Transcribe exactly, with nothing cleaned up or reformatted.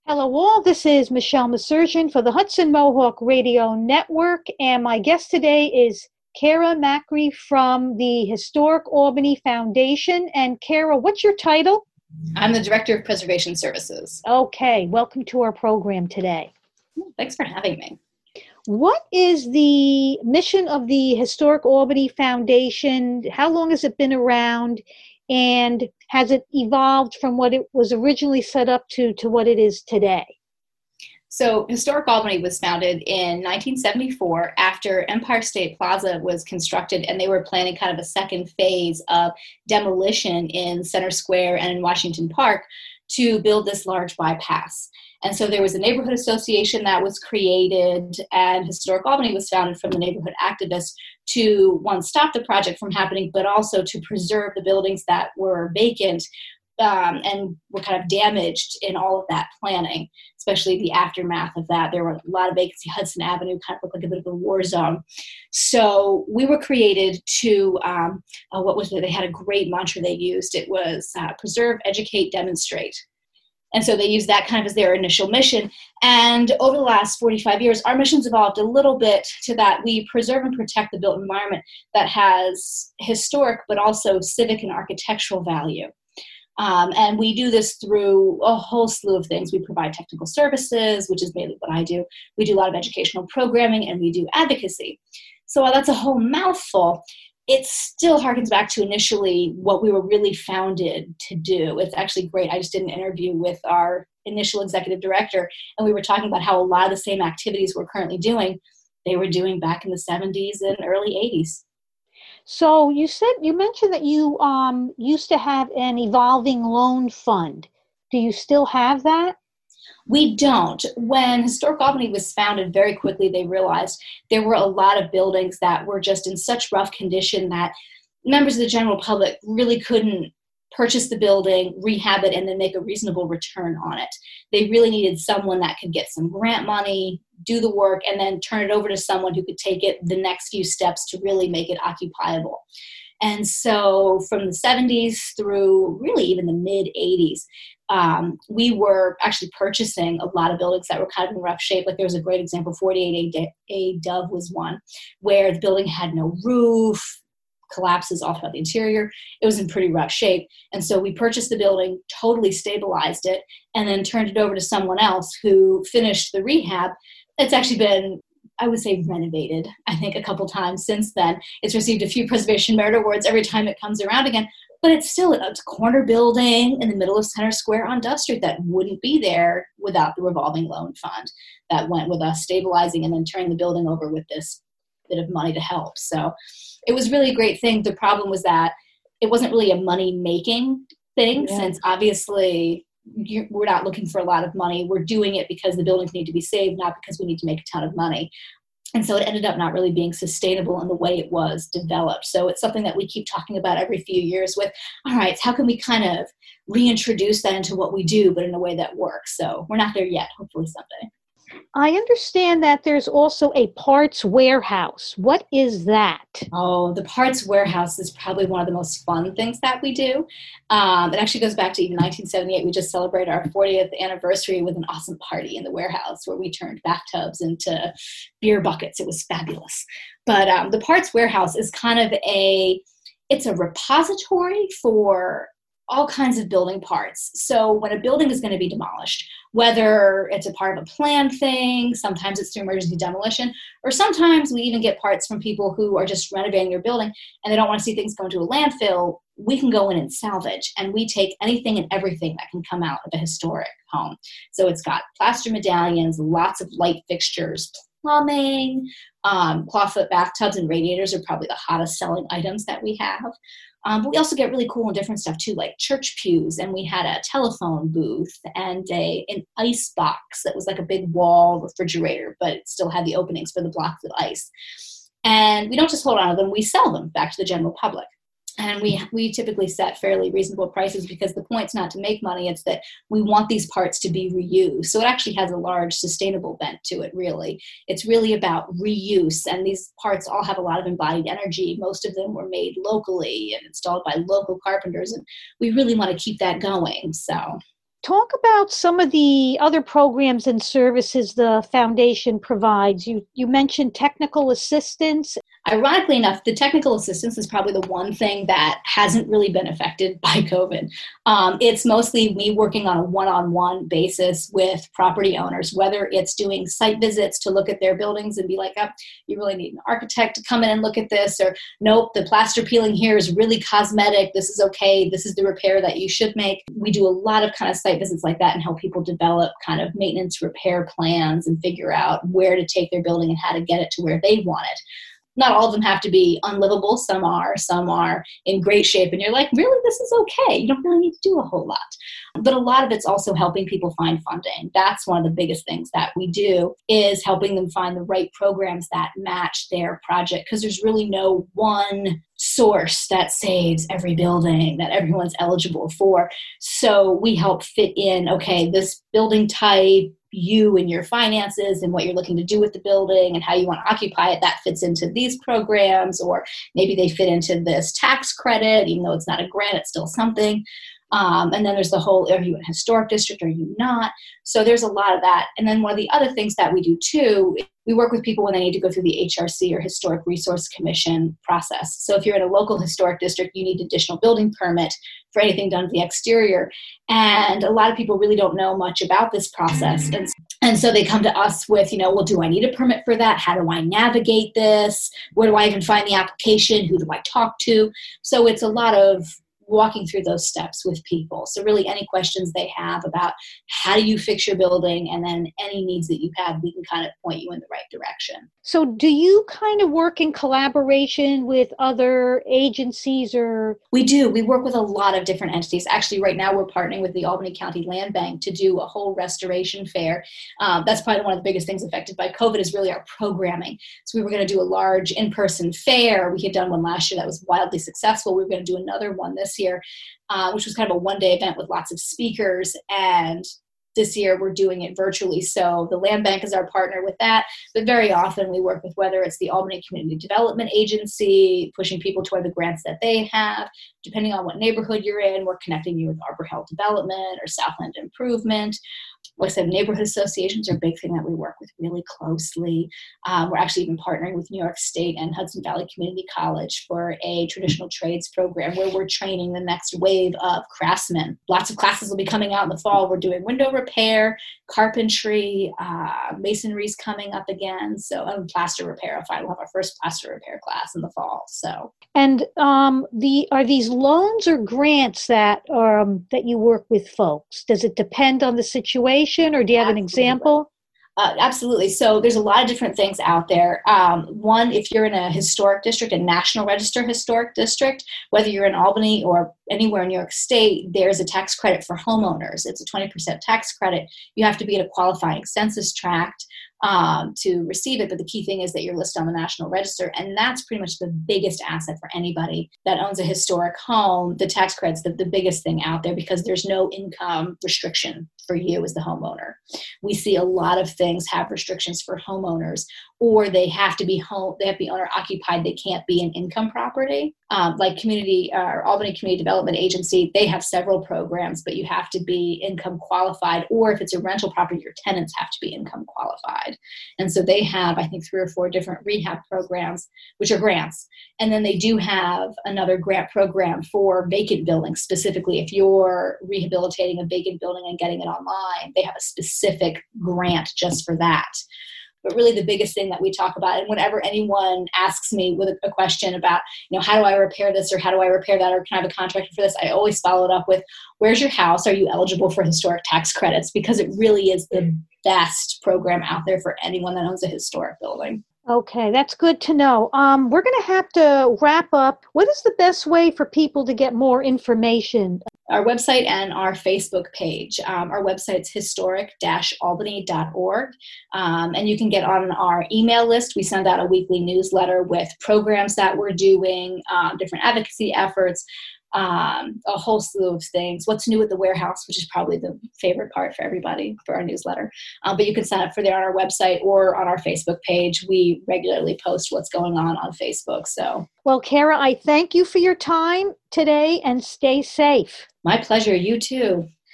Hello all, this is Michelle Masurgeon for the Hudson Mohawk Radio Network, and my guest today is Kara Macri from the Historic Albany Foundation. And Kara, what's your title? I'm the Director of Preservation Services. Okay, welcome to our program today. Thanks for having me. What is the mission of the Historic Albany Foundation? How long has it been around? And has it evolved from what it was originally set up to to what it is today? So Historic Albany was founded in nineteen seventy-four after Empire State Plaza was constructed, and they were planning kind of a second phase of demolition in Center Square and in Washington Park to build this large bypass. And so there was a neighborhood association that was created, and Historic Albany was founded from the neighborhood activists to, one, stop the project from happening, but also to preserve the buildings that were vacant um, and were kind of damaged in all of that planning, especially the aftermath of that. There were a lot of vacancy. Hudson Avenue kind of looked like a bit of a war zone. So we were created to, um, uh, what was it? They had a great mantra they used. It was uh, preserve, educate, demonstrate. And so they used that kind of as their initial mission. And over the last forty-five years, our mission's evolved a little bit to that we preserve and protect the built environment that has historic but also civic and architectural value. Um, and we do this through a whole slew of things. We provide technical services, which is mainly what I do. We do a lot of educational programming, and we do advocacy. So while that's a whole mouthful, it still harkens back to initially what we were really founded to do. It's actually great. I just did an interview with our initial executive director, and we were talking about how a lot of the same activities we're currently doing, they were doing back in the seventies and early eighties. So you said, you mentioned that you um, used to have an evolving loan fund. Do you still have that? We don't. When Historic Albany was founded, very quickly they realized there were a lot of buildings that were just in such rough condition that members of the general public really couldn't purchase the building, rehab it, and then make a reasonable return on it. They really needed someone that could get some grant money, do the work, and then turn it over to someone who could take it the next few steps to really make it occupiable. And so from the seventies through really even the mid eighties, um, we were actually purchasing a lot of buildings that were kind of in rough shape. Like there was a great example, forty-eight A Dove was one, where the building had no roof, collapses all throughout the interior. It was in pretty rough shape. And so we purchased the building, totally stabilized it, and then turned it over to someone else who finished the rehab. It's actually been, I would say, renovated, I think, a couple times since then. It's received a few Preservation Merit Awards every time it comes around again, but it's still a corner building in the middle of Center Square on Dove Street that wouldn't be there without the revolving loan fund that went with us stabilizing and then turning the building over with this bit of money to help. So it was really a great thing. The problem was that it wasn't really a money-making thing, yeah. Since obviously you, we're not looking for a lot of money. We're doing it because the buildings need to be saved, not because we need to make a ton of money. And so it ended up not really being sustainable in the way it was developed. So it's something that we keep talking about every few years with, all right, how can we kind of reintroduce that into what we do, but in a way that works? So we're not there yet, hopefully someday. I understand that there's also a parts warehouse. What is that? Oh, the parts warehouse is probably one of the most fun things that we do. Um, it actually goes back to even nineteen seventy-eight. We just celebrated our fortieth anniversary with an awesome party in the warehouse where we turned bathtubs into beer buckets. It was fabulous. But um, the parts warehouse is kind of a, it's a repository for all kinds of building parts. So when a building is going to be demolished, whether it's a part of a planned thing, sometimes it's through emergency demolition, or sometimes we even get parts from people who are just renovating their building and they don't want to see things go into a landfill, we can go in and salvage. And we take anything and everything that can come out of a historic home. So it's got plaster medallions, lots of light fixtures, plumbing, um, clawfoot bathtubs and radiators are probably the hottest selling items that we have. Um, but we also get really cool and different stuff too, like church pews, and we had a telephone booth and a an ice box that was like a big wall refrigerator, but it still had the openings for the blocks of ice. And we don't just hold on to them, we sell them back to the general public. And we we typically set fairly reasonable prices because the point's not to make money, it's that we want these parts to be reused. So it actually has a large sustainable bent to it, really. It's really about reuse, and these parts all have a lot of embodied energy. Most of them were made locally and installed by local carpenters, and we really want to keep that going. So Talk about some of the other programs and services the foundation provides. You you mentioned technical assistance. Ironically enough, the technical assistance is probably the one thing that hasn't really been affected by COVID. Um, it's mostly me working on a one-on-one basis with property owners, whether it's doing site visits to look at their buildings and be like, oh, you really need an architect to come in and look at this, or nope, the plaster peeling here is really cosmetic. This is okay. This is the repair that you should make. We do a lot of kind of site visits like that and help people develop kind of maintenance repair plans and figure out where to take their building and how to get it to where they want it. Not all of them have to be unlivable. Some are. Some are in great shape. And you're like, really, this is okay. You don't really need to do a whole lot. But a lot of it's also helping people find funding. That's one of the biggest things that we do, is helping them find the right programs that match their project. Because there's really no one source that saves every building that everyone's eligible for. So we help fit in, okay, this building type, you and your finances and what you're looking to do with the building and how you want to occupy it, that fits into these programs, or maybe they fit into this tax credit, even though it's not a grant, it's still something. Um, and then there's the whole, are you in a historic district, or are you not? So there's a lot of that. And then one of the other things that we do too, we work with people when they need to go through the H R C, or Historic Resource Commission process. So if you're in a local historic district, you need additional building permit for anything done to the exterior. And a lot of people really don't know much about this process. And, and so they come to us with, you know, well, do I need a permit for that? How do I navigate this? Where do I even find the application? Who do I talk to? So it's a lot of walking through those steps with people. So really any questions they have about how do you fix your building, and then any needs that you have, we can kind of point you in the right direction. So do you kind of work in collaboration with other agencies, or? We do. We work with a lot of different entities. Actually, right now we're partnering with the Albany County Land Bank to do a whole restoration fair. Um, that's probably one of the biggest things affected by COVID, is really our programming. So we were going to do a large in-person fair. We had done one last year that was wildly successful. We were going to do another one this year, uh, which was kind of a one-day event with lots of speakers. And this year we're doing it virtually. So the Land Bank is our partner with that. But very often we work with, whether it's the Albany Community Development Agency, pushing people toward the grants that they have. Depending on what neighborhood you're in, we're connecting you with Arbor Health Development or Southland Improvement. Like I said, neighborhood associations are a big thing that we work with really closely. Um, we're actually even partnering with New York State and Hudson Valley Community College for a traditional trades program where we're training the next wave of craftsmen. Lots of classes will be coming out in the fall. We're doing window repair, carpentry, uh, masonry's coming up again. So um, plaster repair. If I will have our first plaster repair class in the fall. So and um, the are these loans or grants that um, that you work with folks? Does it depend on the situation? Or do you have an example? Uh, absolutely. So there's a lot of different things out there. Um, one, if you're in a historic district, a National Register historic district, whether you're in Albany or anywhere in New York State, there's a tax credit for homeowners. It's a twenty percent tax credit. You have to be in a qualifying census tract um, to receive it. But the key thing is that you're listed on the National Register. And that's pretty much the biggest asset for anybody that owns a historic home. The tax credit's the, the biggest thing out there, because there's no income restriction for you as the homeowner. We see a lot of things have restrictions for homeowners, or they have to be home, they have to be owner occupied. They can't be an income property. Um, like community uh, or Albany Community Development Agency, they have several programs, but you have to be income qualified, or if it's a rental property, your tenants have to be income qualified. And so they have, I think, three or four different rehab programs, which are grants. And then they do have another grant program for vacant buildings. Specifically, if you're rehabilitating a vacant building and getting it online, they have a specific grant just for that. But really the biggest thing that we talk about, and whenever anyone asks me with a, a question about, you know, how do I repair this, or how do I repair that, or can I have a contractor for this, I always follow it up with, where's your house? Are you eligible for historic tax credits? Because it really is the best program out there for anyone that owns a historic building. Okay, that's good to know. Um, we're going to have to wrap up. What is the best way for people to get more information? Our website and our Facebook page. Um, our website's historic dash albany dot org. Um, and you can get on our email list. We send out a weekly newsletter with programs that we're doing, um, different advocacy efforts, um, a whole slew of things. What's new at the warehouse, which is probably the favorite part for everybody for our newsletter. Um, but you can sign up for there on our website or on our Facebook page. We regularly post what's going on on Facebook. So, well, Kara, I thank you for your time today, and stay safe. My pleasure. You too.